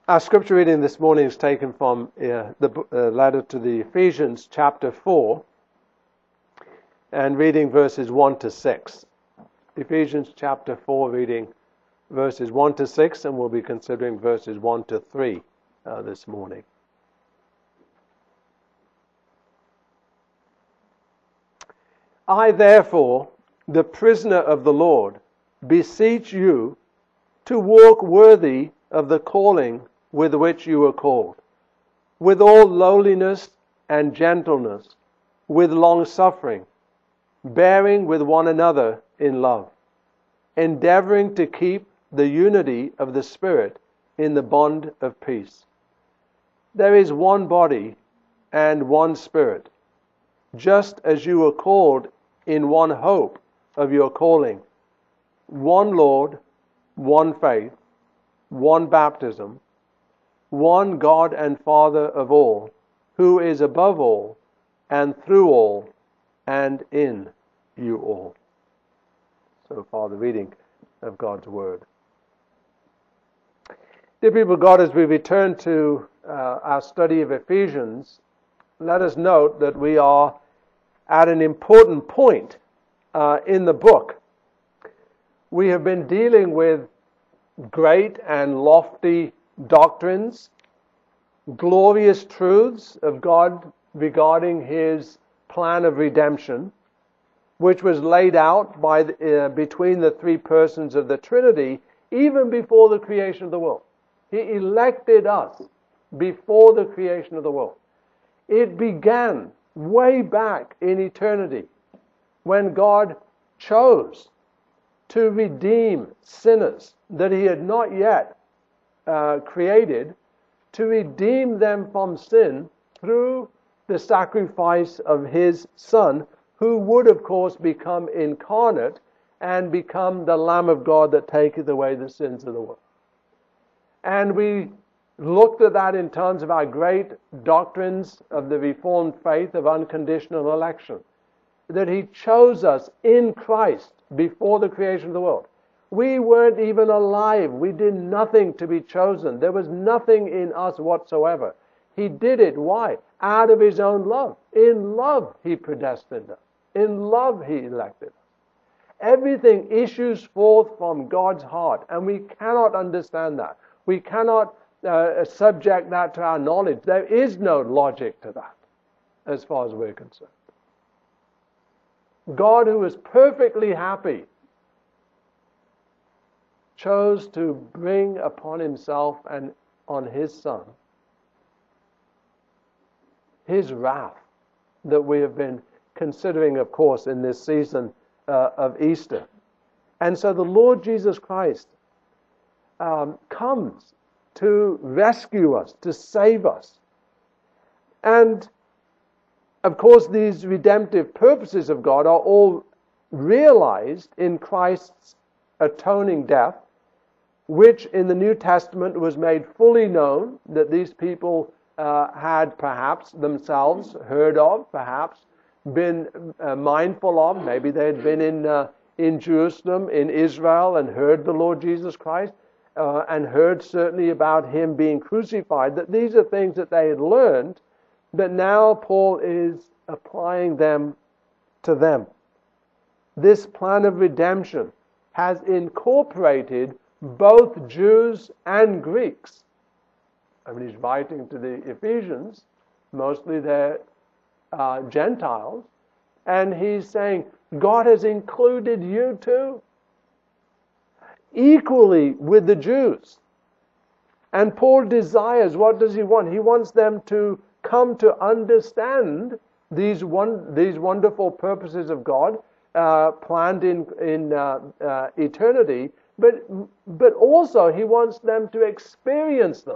Our scripture reading this morning is taken from the letter to the Ephesians chapter 4 and reading verses 1 to 6. Ephesians chapter 4 reading verses 1 to 6, and we'll be considering verses 1 to 3 this morning. I therefore, the prisoner of the Lord, beseech you to walk worthy of the calling with which you were called, with all lowliness and gentleness, with long-suffering, bearing with one another in love, endeavoring to keep the unity of the Spirit in the bond of peace. There is one body and one Spirit, just as you were called in one hope of your calling, one Lord, one faith, one baptism, one God and Father of all, who is above all, and through all, and in you all. So far the reading of God's Word. Dear people of God, as we return to our study of Ephesians, let us note that we are at an important point in the book. We have been dealing with great and lofty doctrines, glorious truths of God regarding His plan of redemption, which was laid out between the three persons of the Trinity even before the creation of the world. He elected us before the creation of the world. It began way back in eternity when God chose to redeem sinners that He had not yet created, to redeem them from sin through the sacrifice of His Son, who would of course become incarnate and become the Lamb of God that taketh away the sins of the world. And we looked at that in terms of our great doctrines of the Reformed faith of unconditional election, that He chose us in Christ before the creation of the world. We weren't even alive. We did nothing to be chosen. There was nothing in us whatsoever. He did it. Why? Out of His own love. In love He predestined us. In love He elected us. Everything issues forth from God's heart, and we cannot understand that. We cannot subject that to our knowledge. There is no logic to that, as far as we're concerned. God, who is perfectly happy, chose to bring upon Himself and on His Son His wrath that we have been considering, of course, in this season of Easter. And so the Lord Jesus Christ comes to rescue us, to save us. And of course, these redemptive purposes of God are all realized in Christ's atoning death, which in the New Testament was made fully known, that these people had perhaps themselves heard of, perhaps been mindful of. Maybe they had been in Jerusalem, in Israel, and heard the Lord Jesus Christ, and heard certainly about Him being crucified, that these are things that they had learned, but now Paul is applying them to them. This plan of redemption has incorporated both Jews and Greeks. I mean, he's writing to the Ephesians, mostly they're Gentiles, and he's saying, God has included you too, equally with the Jews. And Paul desires, what does he want? He wants them to come to understand these wonderful purposes of God planned in eternity, but also He wants them to experience them.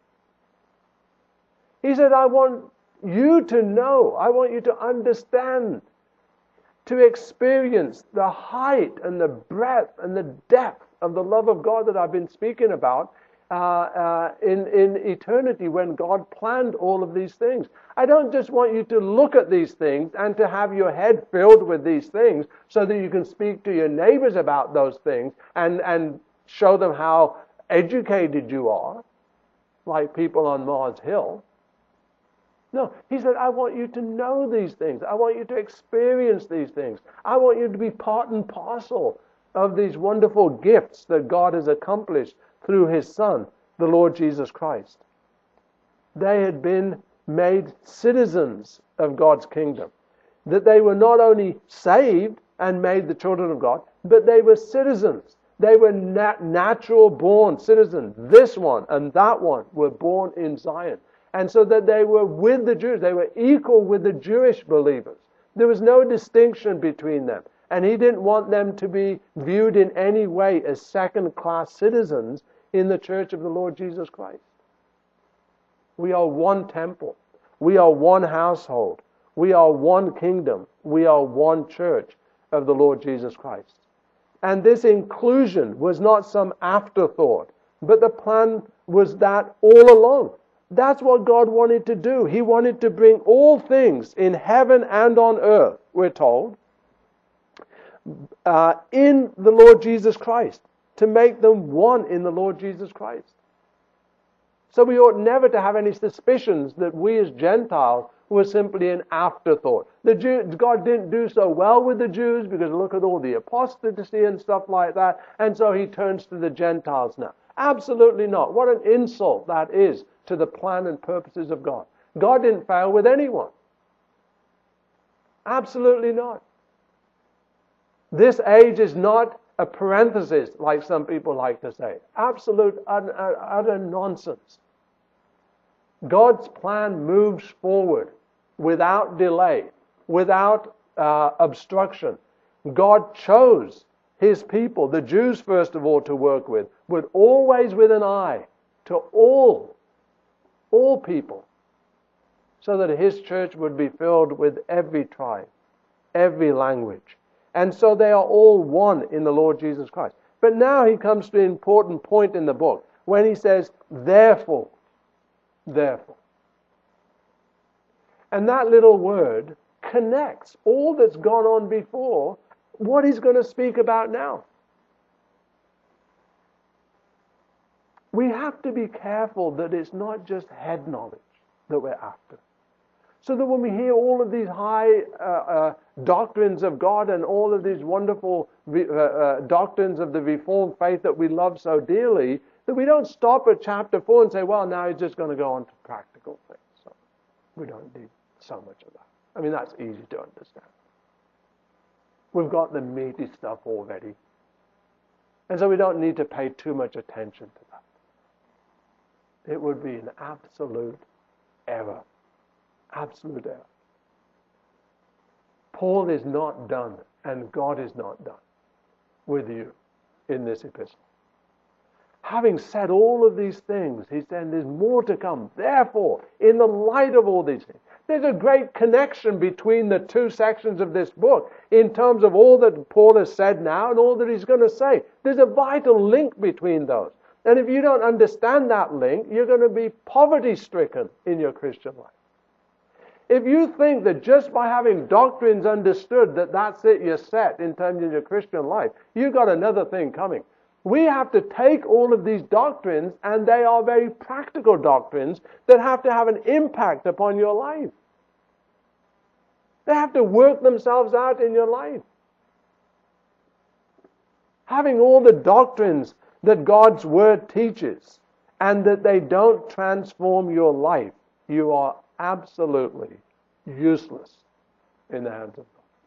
He said, I want you to know, I want you to understand, to experience the height and the breadth and the depth of the love of God that I've been speaking about in eternity when God planned all of these things. I don't just want you to look at these things and to have your head filled with these things so that you can speak to your neighbors about those things and show them how educated you are. like people on Mars Hill. No, he said, I want you to know these things. I want you to experience these things. I want you to be part and parcel of these wonderful gifts that God has accomplished through His Son, the Lord Jesus Christ. They had been made citizens of God's kingdom. That they were not only saved and made the children of God, but they were citizens. They were natural born citizens. This one and that one were born in Zion. And so that they were with the Jews. They were equal with the Jewish believers. There was no distinction between them. And He didn't want them to be viewed in any way as second-class citizens in the church of the Lord Jesus Christ. We are one temple. We are one household. We are one kingdom. We are one church of the Lord Jesus Christ. And this inclusion was not some afterthought, but the plan was that all along. That's what God wanted to do. He wanted to bring all things in heaven and on earth, we're told, in the Lord Jesus Christ, to make them one in the Lord Jesus Christ. So we ought never to have any suspicions that we as Gentiles were simply an afterthought. God didn't do so well with the Jews because look at all the apostasy and stuff like that, and so He turns to the Gentiles now. Absolutely not. What an insult that is to the plan and purposes of God. God didn't fail with anyone. Absolutely not. This age is not a parenthesis, like some people like to say. Absolute, utter nonsense. God's plan moves forward without delay, without obstruction. God chose His people, the Jews first of all, to work with, but always with an eye to all people, so that His church would be filled with every tribe, every language. And so they are all one in the Lord Jesus Christ. But now He comes to an important point in the book when He says, therefore. And that little word connects all that's gone on before what He's going to speak about now. We have to be careful that it's not just head knowledge that we're after. So that when we hear all of these high doctrines of God and all of these wonderful doctrines of the Reformed faith that we love so dearly, that we don't stop at chapter 4 and say, well, now He's just going to go on to practical things. So we don't need so much of that. I mean, that's easy to understand. We've got the meaty stuff already. And so we don't need to pay too much attention to that. It would be an absolute error. Absolute error. Paul is not done, and God is not done with you in this epistle. Having said all of these things, he said there's more to come. Therefore, in the light of all these things, there's a great connection between the two sections of this book in terms of all that Paul has said now and all that he's going to say. There's a vital link between those. And if you don't understand that link, you're going to be poverty-stricken in your Christian life. If you think that just by having doctrines understood that that's it, you're set in terms of your Christian life, you've got another thing coming. We have to take all of these doctrines, and they are very practical doctrines that have to have an impact upon your life. They have to work themselves out in your life. Having all the doctrines that God's Word teaches, and that they don't transform your life, you are absolutely useless in the hands of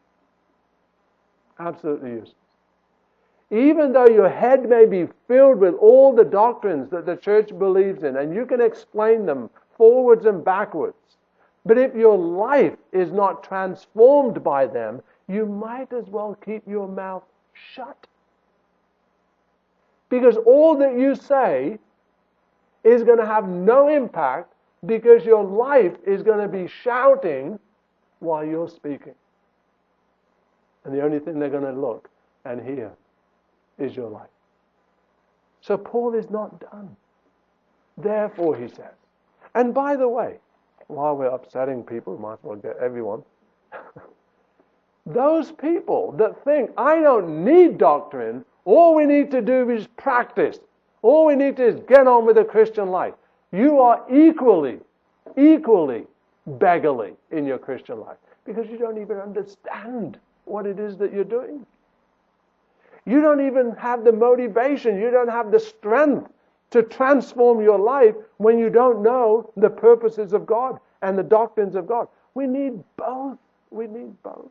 God. Absolutely useless. Even though your head may be filled with all the doctrines that the church believes in, and you can explain them forwards and backwards, but if your life is not transformed by them, you might as well keep your mouth shut. Because all that you say is going to have no impact, because your life is going to be shouting while you're speaking. And the only thing they're going to look and hear is your life. So Paul is not done. Therefore, he says. And by the way, while we're upsetting people, might as well get everyone. Those people that think, I don't need doctrine, all we need to do is practice. All we need to do is get on with the Christian life. You are equally beggarly in your Christian life because you don't even understand what it is that you're doing. You don't even have the motivation, you don't have the strength to transform your life when you don't know the purposes of God and the doctrines of God. We need both. We need both.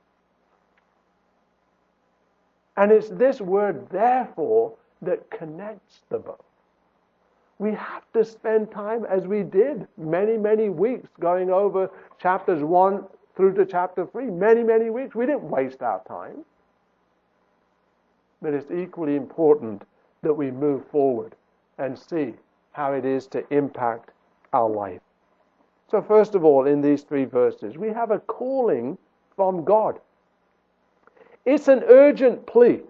And it's this word, therefore, that connects the both. We have to spend time, as we did many weeks, going over chapters 1 through to chapter 3. Many weeks. We didn't waste our time. But it's equally important that we move forward and see how it is to impact our life. So first of all, in these 3 verses, we have a calling from God. It's an urgent plea.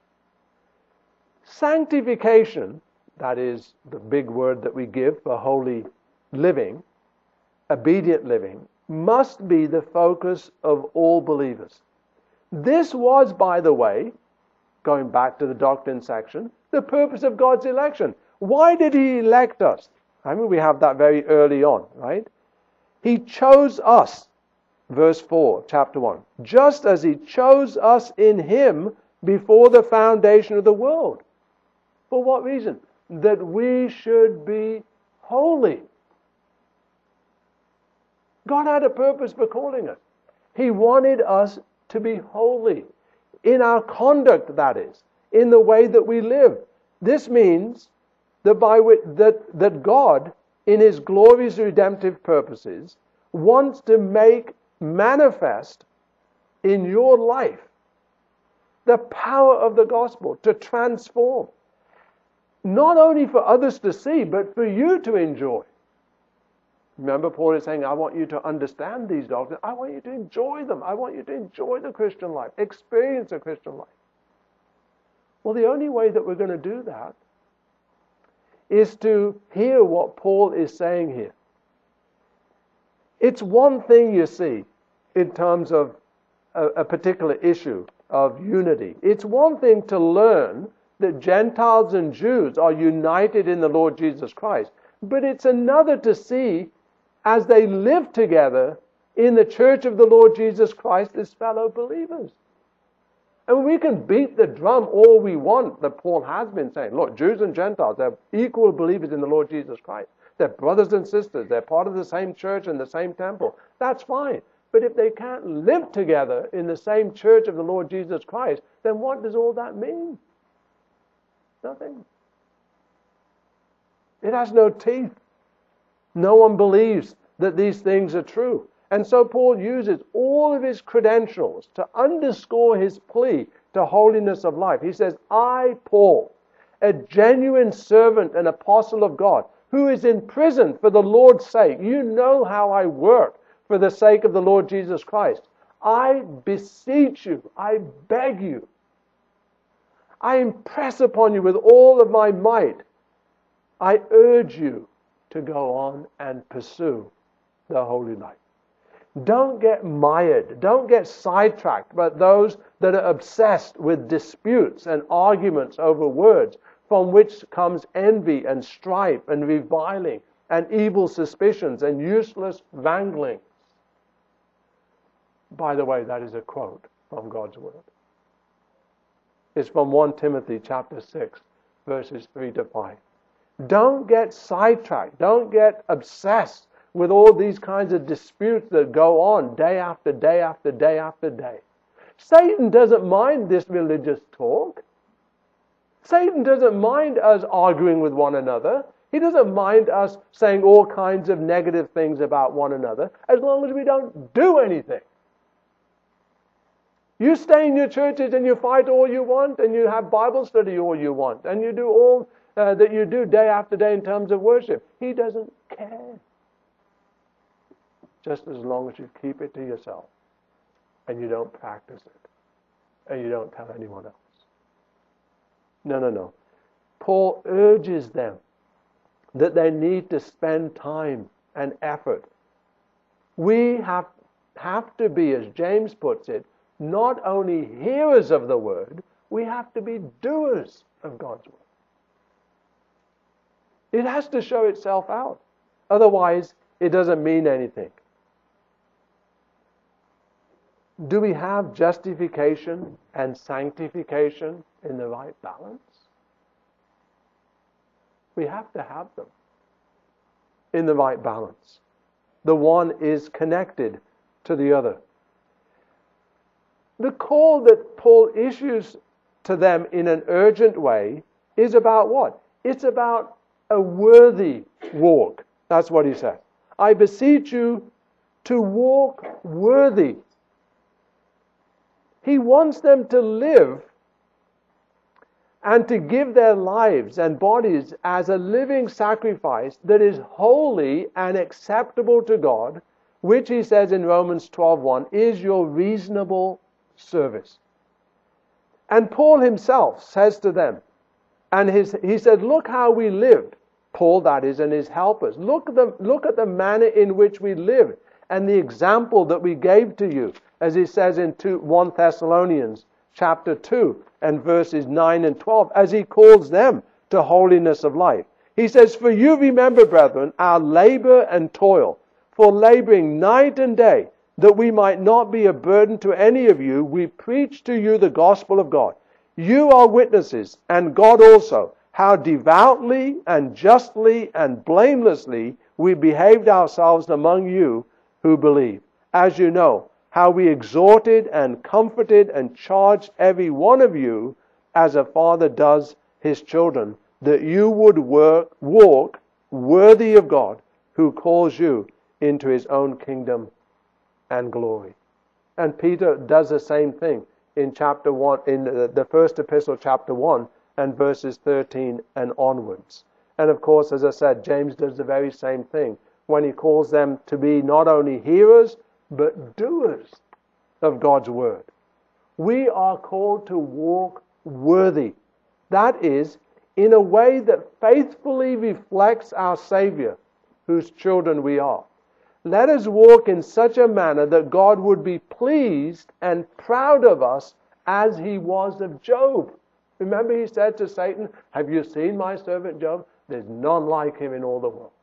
Sanctification, that is the big word that we give for holy living, obedient living, must be the focus of all believers. This was, by the way, going back to the doctrine section, the purpose of God's election. Why did He elect us? I mean, we have that very early on, right? He chose us, verse 4, chapter 1, just as He chose us in Him before the foundation of the world. For what reason? That we should be holy. God had a purpose for calling us. He wanted us to be holy. In our conduct, that is. In the way that we live. This means that God, in His glorious redemptive purposes, wants to make manifest in your life the power of the gospel to transform. Not only for others to see, but for you to enjoy. Remember, Paul is saying, I want you to understand these doctrines. I want you to enjoy them. I want you to enjoy the Christian life, experience the Christian life. Well, the only way that we're going to do that is to hear what Paul is saying here. It's one thing, you see, in terms of a particular issue of unity. It's one thing to learn that Gentiles and Jews are united in the Lord Jesus Christ. But it's another to see, as they live together in the church of the Lord Jesus Christ as fellow believers. And we can beat the drum all we want, that Paul has been saying. Look, Jews and Gentiles, they're equal believers in the Lord Jesus Christ. They're brothers and sisters. They're part of the same church and the same temple. That's fine. But if they can't live together in the same church of the Lord Jesus Christ, then what does all that mean? Nothing. It has no teeth. No one believes that these things are true. And so Paul uses all of his credentials to underscore his plea to holiness of life. He says, I, Paul, a genuine servant and apostle of God, who is in prison for the Lord's sake. You know how I work for the sake of the Lord Jesus Christ. I beseech you, I beg you, I impress upon you with all of my might. I urge you to go on and pursue the holy life. Don't get mired. Don't get sidetracked by those that are obsessed with disputes and arguments over words, from which comes envy and strife and reviling and evil suspicions and useless wranglings. By the way, that is a quote from God's Word. It's from 1 Timothy chapter 6, verses 3 to 5. Don't get sidetracked. Don't get obsessed with all these kinds of disputes that go on day after day after day after day. Satan doesn't mind this religious talk. Satan doesn't mind us arguing with one another. He doesn't mind us saying all kinds of negative things about one another, as long as we don't do anything. You stay in your churches and you fight all you want, and you have Bible study all you want, and you do all that you do day after day in terms of worship. He doesn't care. Just as long as you keep it to yourself and you don't practice it and you don't tell anyone else. No. Paul urges them that they need to spend time and effort. We have to be, as James puts it, not only hearers of the word, we have to be doers of God's word. It has to show itself out. Otherwise, it doesn't mean anything. Do we have justification and sanctification in the right balance? We have to have them in the right balance. The one is connected to the other. The call that Paul issues to them in an urgent way is about what? It's about a worthy walk. That's what he says. I beseech you to walk worthy. He wants them to live and to give their lives and bodies as a living sacrifice that is holy and acceptable to God, which he says in Romans 12:1 is your reasonable service. And Paul himself says to them, and he said, look how we lived. Paul, that is, and his helpers. Look at the manner in which we lived and the example that we gave to you, as he says in 1 Thessalonians chapter 2 and verses 9 and 12, as he calls them to holiness of life. He says, for you remember, brethren, our labor and toil, for laboring night and day, that we might not be a burden to any of you, we preach to you the gospel of God. You are witnesses, and God also, how devoutly and justly and blamelessly we behaved ourselves among you who believe. As you know, how we exhorted and comforted and charged every one of you as a father does his children, that you would walk worthy of God, who calls you into his own kingdom and glory. And Peter does the same thing in chapter 1, in the first epistle, chapter 1, and verses 13 and onwards. And of course, as I said, James does the very same thing when he calls them to be not only hearers, but doers of God's word. We are called to walk worthy. That is, in a way that faithfully reflects our Savior, whose children we are. Let us walk in such a manner that God would be pleased and proud of us as he was of Job. Remember, he said to Satan, have you seen my servant Job? There's none like him in all the world.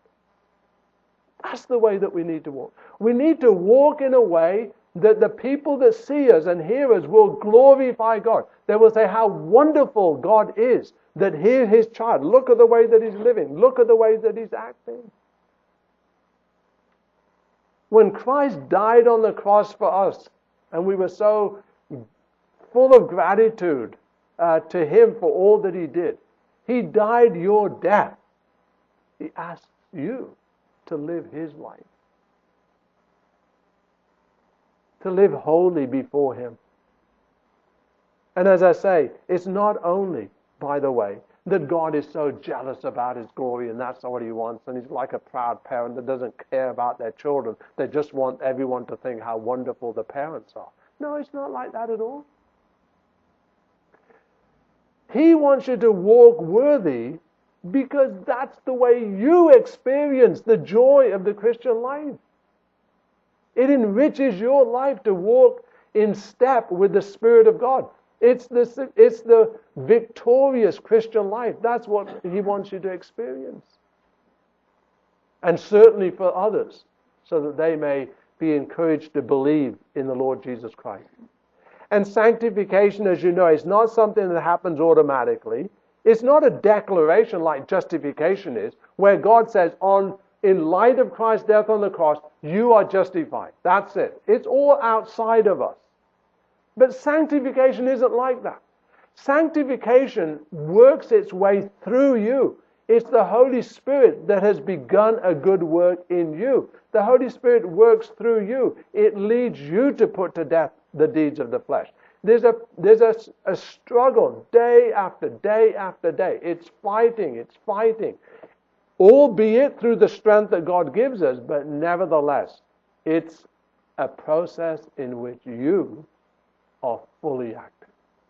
That's the way that we need to walk. We need to walk in a way that the people that see us and hear us will glorify God. They will say how wonderful God is, that hear his child. Look at the way that he's living. Look at the way that he's acting. When Christ died on the cross for us, and we were so full of gratitude to him for all that he did, he died your death. He asks you to live his life, to live holy before him. And as I say, it's not only, by the way, that God is so jealous about his glory and that's what he wants, and he's like a proud parent that doesn't care about their children. They just want everyone to think how wonderful the parents are. No, it's not like that at all. He wants you to walk worthy because that's the way you experience the joy of the Christian life. It enriches your life to walk in step with the Spirit of God. It's the victorious Christian life. That's what he wants you to experience. And certainly for others, so that they may be encouraged to believe in the Lord Jesus Christ. And sanctification, as you know, is not something that happens automatically. It's not a declaration like justification is, where God says, in light of Christ's death on the cross, you are justified. That's it. It's all outside of us. But sanctification isn't like that. Sanctification works its way through you. It's the Holy Spirit that has begun a good work in you. The Holy Spirit works through you. It leads you to put to death the deeds of the flesh. There's a struggle day after day after day. It's fighting. Albeit through the strength that God gives us, but nevertheless, it's a process in which you are fully active.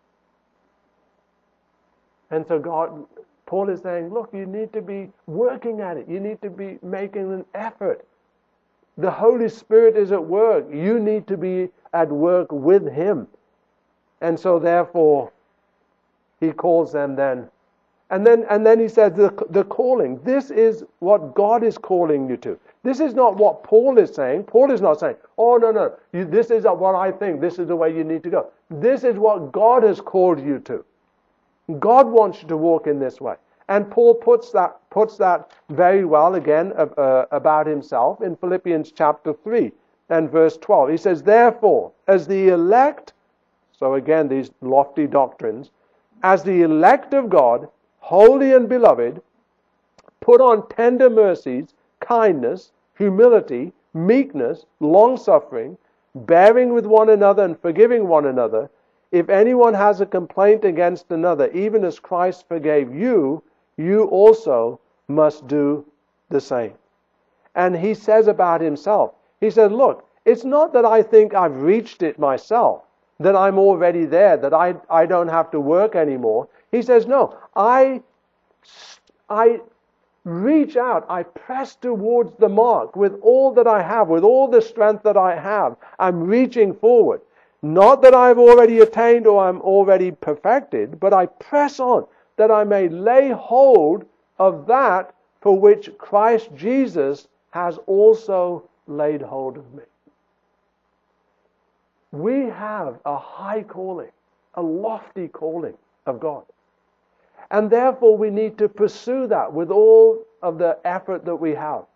And so Paul is saying, look, you need to be working at it. You need to be making an effort. The Holy Spirit is at work. You need to be at work with him. And so therefore, he calls them then. And then he says the calling. This is what God is calling you to. This is not what Paul is saying. Paul is not saying, oh, no. This is what I think. This is the way you need to go. This is what God has called you to. God wants you to walk in this way. And Paul puts that very well again about himself in Philippians chapter 3 and verse 12. He says, therefore, as the elect, so again these lofty doctrines, as the elect of God, holy and beloved, put on tender mercies, kindness, humility, meekness, long-suffering, bearing with one another and forgiving one another. If anyone has a complaint against another, even as Christ forgave you, you also must do the same. And he says about himself, he said, look, it's not that I think I've reached it myself, that I'm already there, that I don't have to work anymore. He says, no, I reach out, I press towards the mark with all that I have, with all the strength that I have. I'm reaching forward. Not that I've already attained or I'm already perfected, but I press on that I may lay hold of that for which Christ Jesus has also laid hold of me. We have a high calling, a lofty calling of God. And therefore we need to pursue that with all of the effort that we have.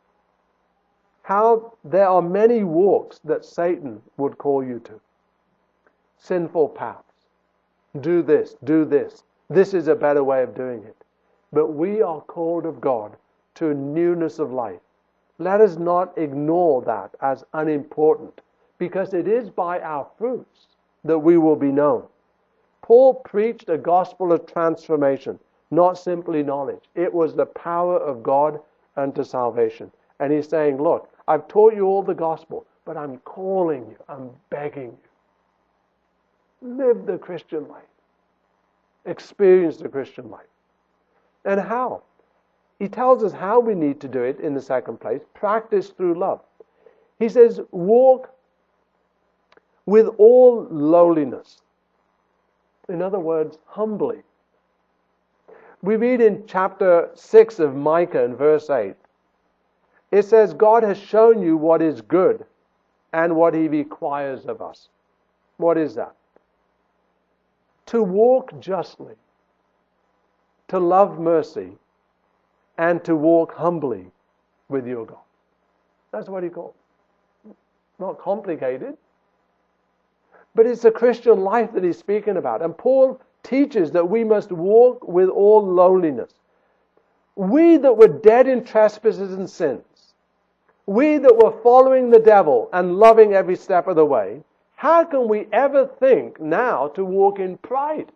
How there are many walks that Satan would call you to. Sinful paths. Do this, do this. This is a better way of doing it. But we are called of God to a newness of life. Let us not ignore that as unimportant, because it is by our fruits that we will be known. Paul preached a gospel of transformation, not simply knowledge. It was the power of God unto salvation. And he's saying, look, I've taught you all the gospel, but I'm calling you, I'm begging you. Live the Christian life. Experience the Christian life. And how? He tells us how we need to do it in the second place. Practice through love. He says, walk with all lowliness. In other words, humbly. We read in chapter 6 of Micah in verse 8. It says, God has shown you what is good and what He requires of us. What is that? To walk justly, to love mercy, and to walk humbly with your God. That's what He calls. Not complicated. But it's a Christian life that he's speaking about. And Paul teaches that we must walk with all lowliness. We that were dead in trespasses and sins, we that were following the devil and loving every step of the way, how can we ever think now to walk in pride?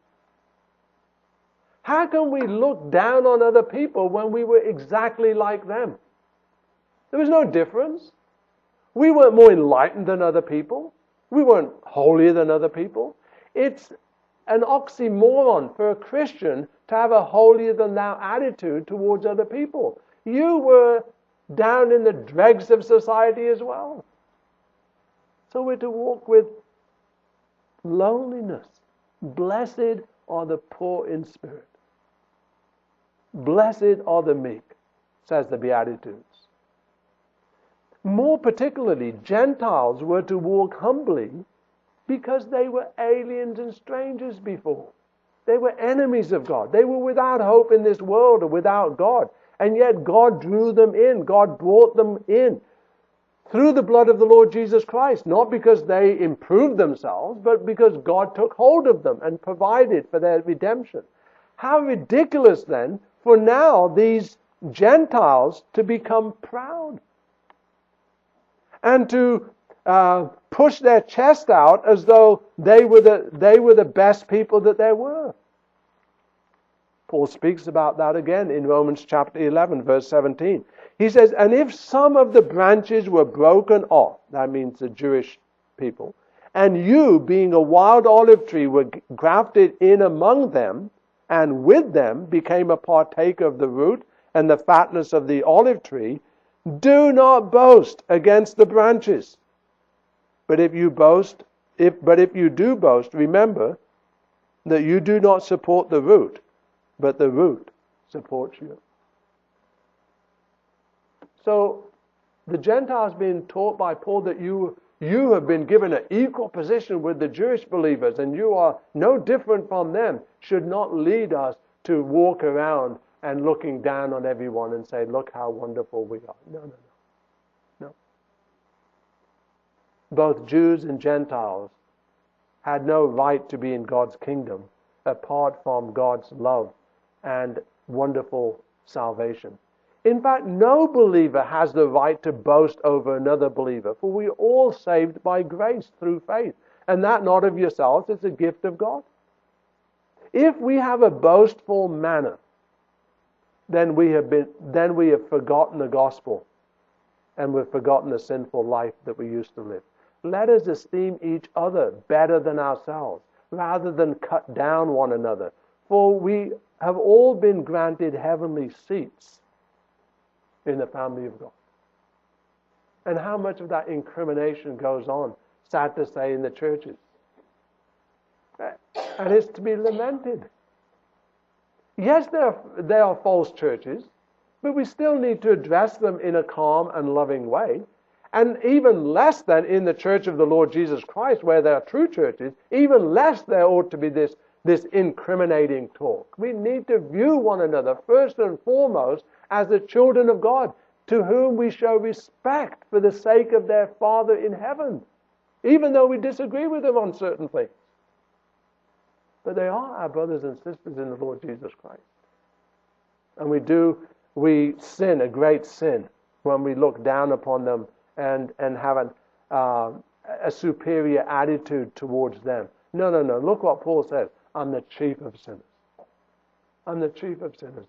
How can we look down on other people when we were exactly like them? There was no difference. We weren't more enlightened than other people. We weren't holier than other people. It's an oxymoron for a Christian to have a holier-than-thou attitude towards other people. You were down in the dregs of society as well. So we're to walk with lowliness. Blessed are the poor in spirit. Blessed are the meek, says the Beatitudes. More particularly, Gentiles were to walk humbly because they were aliens and strangers before. They were enemies of God. They were without hope in this world or without God. And yet God drew them in. God brought them in through the blood of the Lord Jesus Christ. Not because they improved themselves, but because God took hold of them and provided for their redemption. How ridiculous then for now these Gentiles to become proud and to push their chest out as though they were the best people that there were. Paul speaks about that again in Romans chapter 11, verse 17. He says, and if some of the branches were broken off, that means the Jewish people, and you, being a wild olive tree, were grafted in among them, and with them became a partaker of the root and the fatness of the olive tree, do not boast against the branches. But if you do boast, remember that you do not support the root, but the root supports you. So the Gentiles being taught by Paul that you have been given an equal position with the Jewish believers and you are no different from them should not lead us to walk around and looking down on everyone and say, look how wonderful we are. No. Both Jews and Gentiles had no right to be in God's kingdom apart from God's love and wonderful salvation. In fact, no believer has the right to boast over another believer, for we are all saved by grace through faith, and that not of yourselves, it's a gift of God. If we have a boastful manner, then we have forgotten the gospel, and we've forgotten the sinful life that we used to live. Let us esteem each other better than ourselves, rather than cut down one another. For we have all been granted heavenly seats in the family of God. And how much of that incrimination goes on, sad to say, in the churches? And it's to be lamented. Yes, there are false churches, but we still need to address them in a calm and loving way. And even less than in the church of the Lord Jesus Christ, where there are true churches, even less there ought to be this incriminating talk. We need to view one another first and foremost as the children of God, to whom we show respect for the sake of their Father in heaven, even though we disagree with them on certain things. But they are our brothers and sisters in the Lord Jesus Christ. And we sin a great sin when we look down upon them and have a superior attitude towards them. No. Look what Paul says. I'm the chief of sinners. I'm the chief of sinners.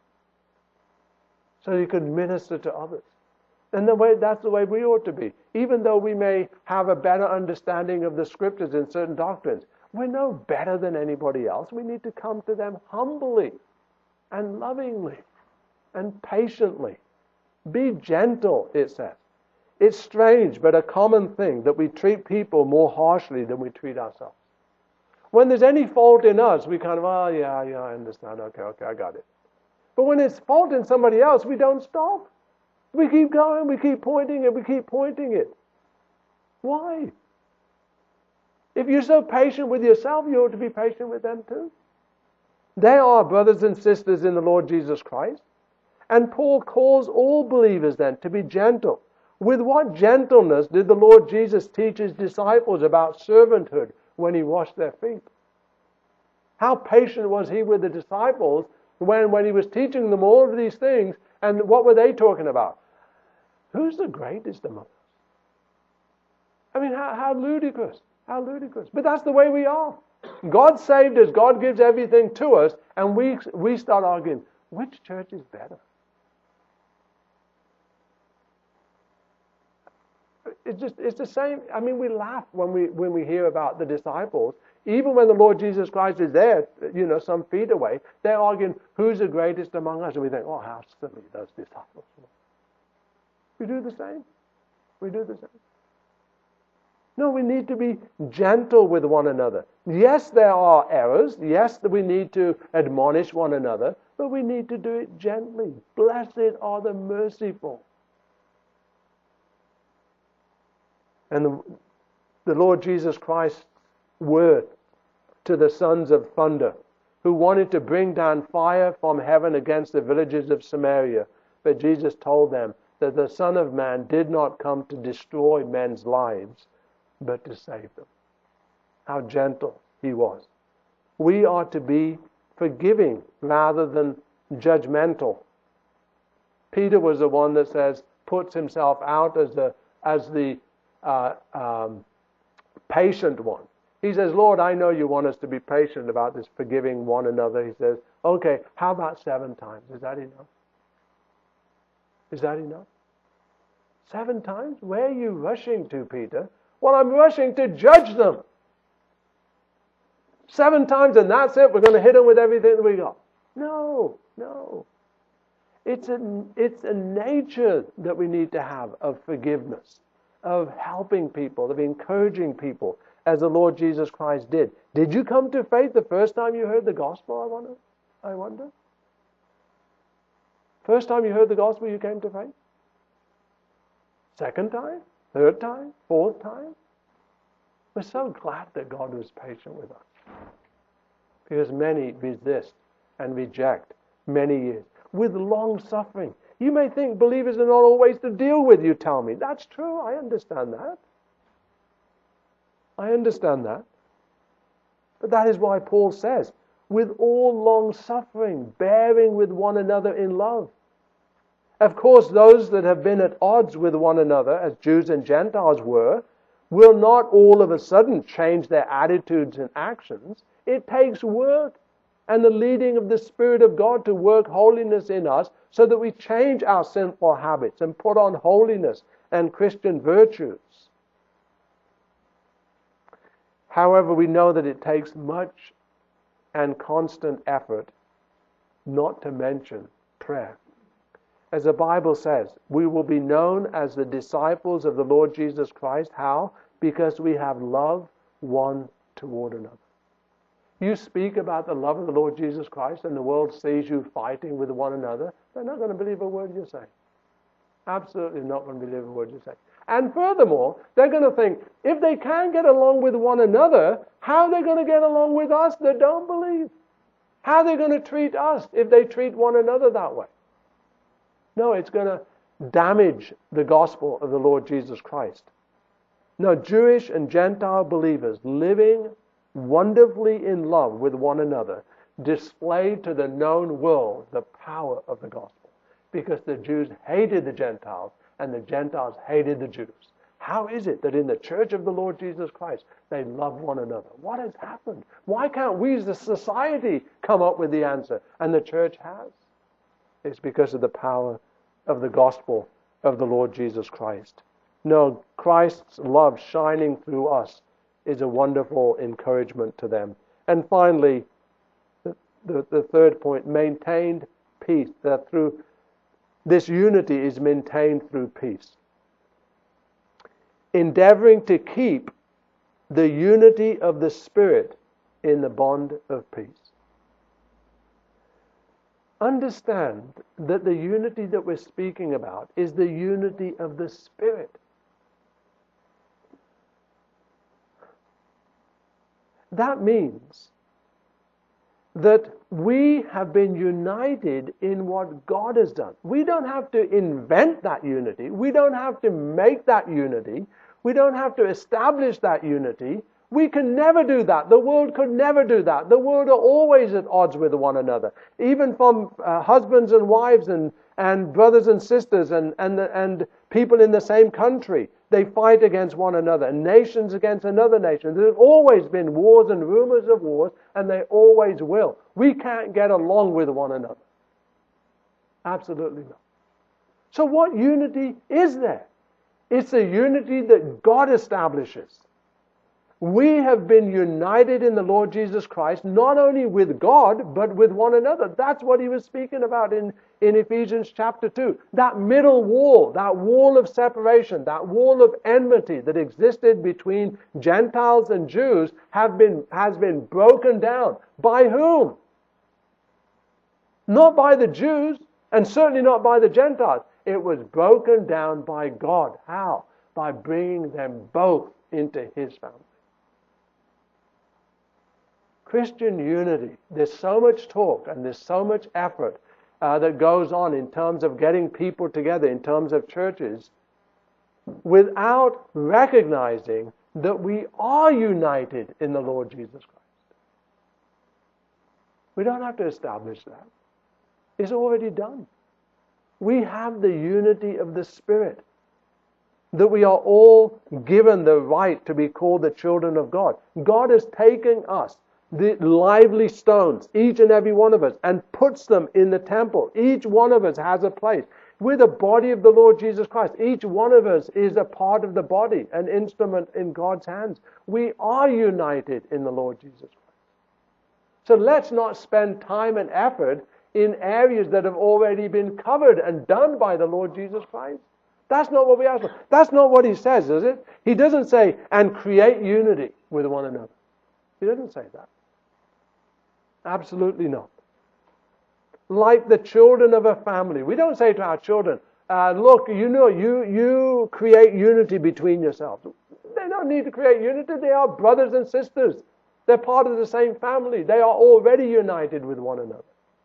So you can minister to others. And that's the way we ought to be. Even though we may have a better understanding of the scriptures in certain doctrines, we're no better than anybody else. We need to come to them humbly and lovingly and patiently. Be gentle, it says. It's strange, but a common thing that we treat people more harshly than we treat ourselves. When there's any fault in us, we kind of, yeah, I understand. Okay, I got it. But when it's fault in somebody else, we don't stop. We keep going, we keep pointing it. Why? If you're so patient with yourself, you ought to be patient with them too. They are brothers and sisters in the Lord Jesus Christ. And Paul calls all believers then to be gentle. With what gentleness did the Lord Jesus teach his disciples about servanthood when he washed their feet? How patient was he with the disciples when he was teaching them all of these things, and what were they talking about? Who's the greatest among us? I mean, how ludicrous. How ludicrous. But that's the way we are. God saved us. God gives everything to us, and we start arguing, which church is better? It's the same. I mean, we laugh when we hear about the disciples. Even when the Lord Jesus Christ is there, some feet away, they're arguing, who's the greatest among us? And we think, oh, how silly those disciples were. We do the same. No, we need to be gentle with one another. Yes, there are errors. Yes, we need to admonish one another, but we need to do it gently. Blessed are the merciful. And the Lord Jesus Christ's word to the sons of thunder, who wanted to bring down fire from heaven against the villages of Samaria. But Jesus told them that the Son of Man did not come to destroy men's lives, but to save them. How gentle he was. We are to be forgiving rather than judgmental. Peter was the one that puts himself out as the patient one. He says, Lord, I know you want us to be patient about this forgiving one another. He says, okay, how about 7 times? Is that enough? Is that enough? 7 times? Where are you rushing to, Peter? Well, I'm rushing to judge them. 7 times and that's it? We're going to hit them with everything that we got. No. It's a nature that we need to have of forgiveness, of helping people, of encouraging people, as the Lord Jesus Christ did. Did you come to faith the first time you heard the gospel, I wonder? I wonder? First time you heard the gospel, you came to faith? Second time? Third time? Fourth time? We're so glad that God was patient with us. Because many resist and reject many years with long suffering. You may think believers are not always to deal with, you tell me. That's true. I understand that. I understand that. But that is why Paul says, with all long suffering, bearing with one another in love. Of course, those that have been at odds with one another, as Jews and Gentiles were, will not all of a sudden change their attitudes and actions. It takes work and the leading of the Spirit of God to work holiness in us so that we change our sinful habits and put on holiness and Christian virtues. However, we know that it takes much and constant effort, not to mention prayer. As the Bible says, we will be known as the disciples of the Lord Jesus Christ. How? Because we have love one toward another. You speak about the love of the Lord Jesus Christ and the world sees you fighting with one another, they're not going to believe a word you say. Absolutely not going to believe a word you say. And furthermore, they're going to think, if they can't get along with one another, how are they going to get along with us that don't believe? How are they going to treat us if they treat one another that way? No, it's going to damage the gospel of the Lord Jesus Christ. No, Jewish and Gentile believers living wonderfully in love with one another displayed to the known world the power of the gospel. Because the Jews hated the Gentiles and the Gentiles hated the Jews. How is it that in the church of the Lord Jesus Christ they love one another? What has happened? Why can't we as a society come up with the answer? And the church has. It's because of the power of the gospel of the Lord Jesus Christ. No, Christ's love shining through us is a wonderful encouragement to them. And finally, the third point, maintained peace. That through this unity is maintained through peace. Endeavoring to keep the unity of the Spirit in the bond of peace. Understand that the unity that we're speaking about is the unity of the Spirit. That means that we have been united in what God has done. We don't have to invent that unity. We don't have to make that unity. We don't have to establish that unity. We can never do that. The world could never do that. The world are always at odds with one another. Even from husbands and wives and brothers and sisters and people in the same country. They fight against one another. Nations against another nation. There's always been wars and rumors of wars, and they always will. We can't get along with one another. Absolutely not. So what unity is there? It's a unity that God establishes. We have been united in the Lord Jesus Christ, not only with God, but with one another. That's what he was speaking about in Ephesians chapter 2. That middle wall, that wall of separation, that wall of enmity that existed between Gentiles and Jews has been broken down. By whom? Not by the Jews, and certainly not by the Gentiles. It was broken down by God. How? By bringing them both into his family. Christian unity. There's so much talk and there's so much effort that goes on in terms of getting people together, in terms of churches, without recognizing that we are united in the Lord Jesus Christ. We don't have to establish that. It's already done. We have the unity of the Spirit. That we are all given the right to be called the children of God. God has taken us, the lively stones, each and every one of us, and puts them in the temple. Each one of us has a place. We're the body of the Lord Jesus Christ. Each one of us is a part of the body, an instrument in God's hands. We are united in the Lord Jesus Christ. So let's not spend time and effort in areas that have already been covered and done by the Lord Jesus Christ. That's not what we ask for. That's not what he says, is it? He doesn't say, and create unity with one another. He doesn't say that. Absolutely not. like the children of a family. We don't say to our children, look, you create unity between yourselves. They don't need to create unity. They are brothers and sisters. They're part of the same family. They are already united with one another.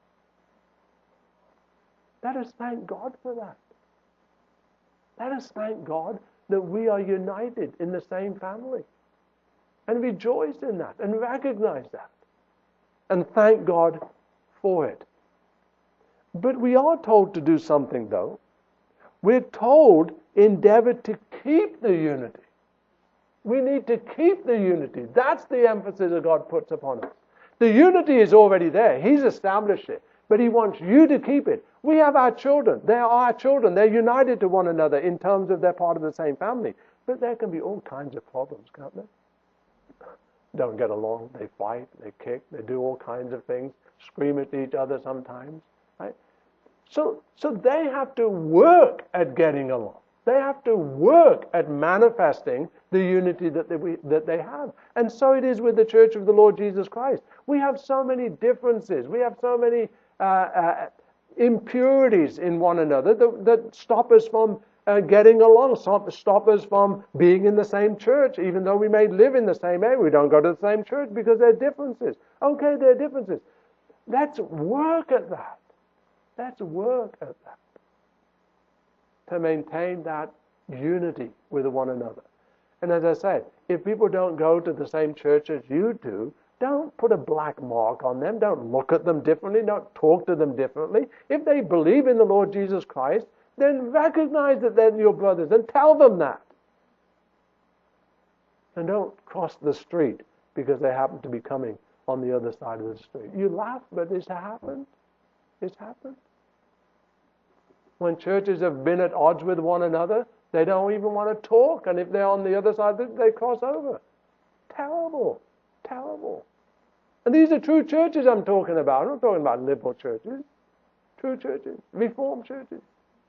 Let us thank God for that. Let us thank God that we are united in the same family. And rejoice in that and recognize that. And thank God for it. But we are told to do something, though. We're told, endeavor to keep the unity. We need to keep the unity. That's the emphasis that God puts upon us. The unity is already there. He's established it. But He wants you to keep it. We have our children. They are our children. They're united to one another in terms of they're part of the same family. But there can be all kinds of problems, can't there? Don't get along. They fight. They kick. They do all kinds of things. Scream at each other sometimes. Right? So they have to work at getting along. They have to work at manifesting the unity that they have. And so it is with the Church of the Lord Jesus Christ. We have so many differences. We have so many impurities in one another that stop us from getting along, stop us from being in the same church, even though we may live in the same area. We don't go to the same church because there are differences. Okay, there are differences. Let's work at that. Let's work at that to maintain that unity with one another. And as I said, if people don't go to the same church as you do, don't put a black mark on them. Don't look at them differently. Don't talk to them differently. If they believe in the Lord Jesus Christ, then recognize that they're your brothers and tell them that. And don't cross the street because they happen to be coming on the other side of the street. You laugh, but it's happened. It's happened. When churches have been at odds with one another, they don't even want to talk. And if they're on the other side, they cross over. Terrible. Terrible. And these are true churches I'm talking about. I'm not talking about liberal churches. True churches. Reformed churches.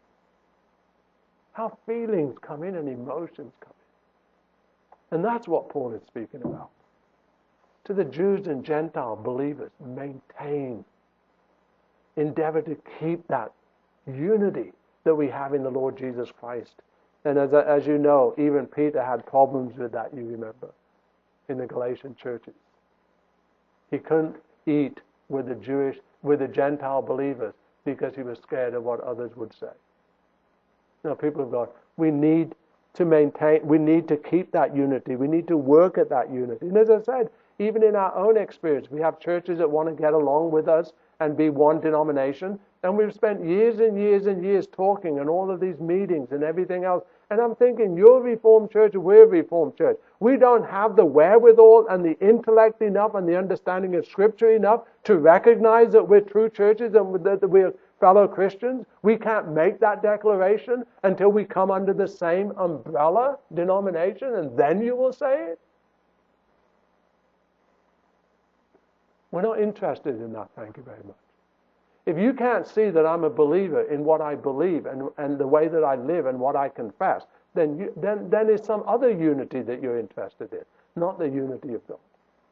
How feelings come in and emotions come in. And that's what Paul is speaking about. To the Jews and Gentile believers, maintain, endeavor to keep that unity that we have in the Lord Jesus Christ. And as you know, even Peter had problems with that, you remember, in the Galatian churches. He couldn't eat with the Gentile believers because he was scared of what others would say. Now, people of God, we need to maintain, we need to keep that unity. We need to work at that unity. And as I said, even in our own experience, we have churches that want to get along with us and be one denomination. And we've spent years and years and years talking and all of these meetings and everything else. And I'm thinking, you're a Reformed church, we're a Reformed church. We don't have the wherewithal and the intellect enough and the understanding of Scripture enough to recognize that we're true churches and that we're fellow Christians. We can't make that declaration until we come under the same umbrella denomination, and then you will say it. We're not interested in that, thank you very much. If you can't see that I'm a believer in what I believe and the way that I live and what I confess, then it's some other unity that you're interested in, not the unity of God.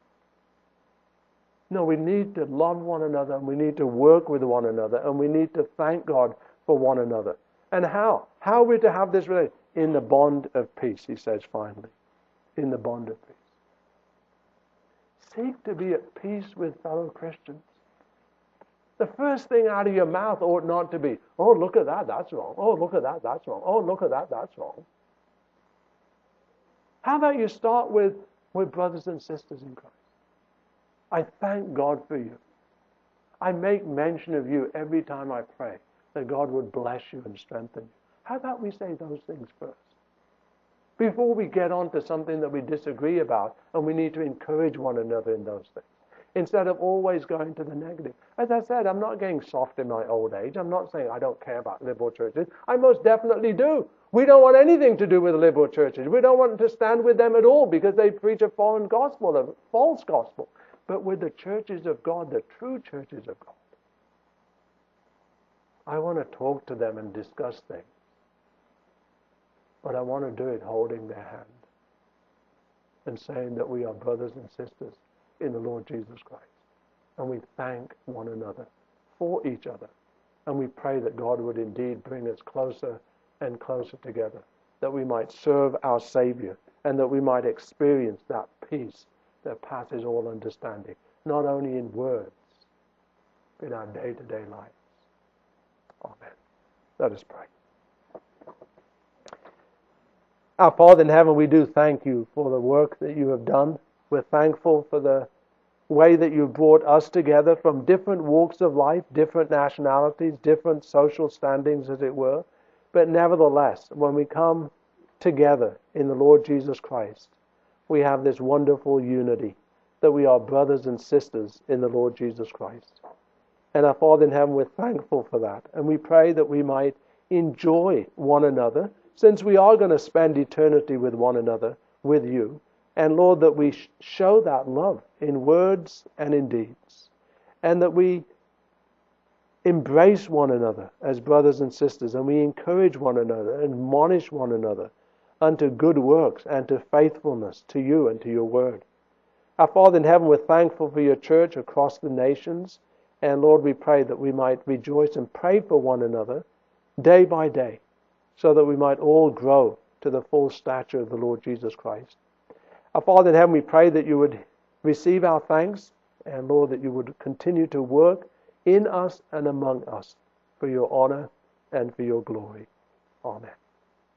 No, we need to love one another, and we need to work with one another, and we need to thank God for one another. And how? How are we to have this relationship? In the bond of peace, he says finally. In the bond of peace. Seek to be at peace with fellow Christians. The first thing out of your mouth ought not to be, oh, look at that, that's wrong. Oh, look at that, that's wrong. Oh, look at that, that's wrong. How about you start with brothers and sisters in Christ? I thank God for you. I make mention of you every time I pray, that God would bless you and strengthen you. How about we say those things first? Before we get on to something that we disagree about, and we need to encourage one another in those things, instead of always going to the negative. As I said, I'm not getting soft in my old age. I'm not saying I don't care about liberal churches. I most definitely do. We don't want anything to do with liberal churches. We don't want to stand with them at all because they preach a foreign gospel, a false gospel. But with the churches of God, the true churches of God, I want to talk to them and discuss things. But I want to do it holding their hand and saying that we are brothers and sisters in the Lord Jesus Christ. And we thank one another for each other. And we pray that God would indeed bring us closer and closer together, that we might serve our Savior, and that we might experience that peace that passes all understanding, not only in words, but in our day-to-day lives. Amen. Let us pray. Our Father in heaven, we do thank you for the work that you have done. We're thankful for the way that you've brought us together from different walks of life, different nationalities, different social standings, as it were. But nevertheless, when we come together in the Lord Jesus Christ, we have this wonderful unity, that we are brothers and sisters in the Lord Jesus Christ. And our Father in heaven, we're thankful for that. And we pray that we might enjoy one another, since we are going to spend eternity with one another, with you. And Lord, that we show that love in words and in deeds. And that we embrace one another as brothers and sisters. And we encourage one another and admonish one another unto good works and to faithfulness to you and to your word. Our Father in heaven, we're thankful for your church across the nations. And Lord, we pray that we might rejoice and pray for one another day by day, so that we might all grow to the full stature of the Lord Jesus Christ. Our Father in heaven, we pray that you would receive our thanks, and Lord, that you would continue to work in us and among us for your honor and for your glory. Amen.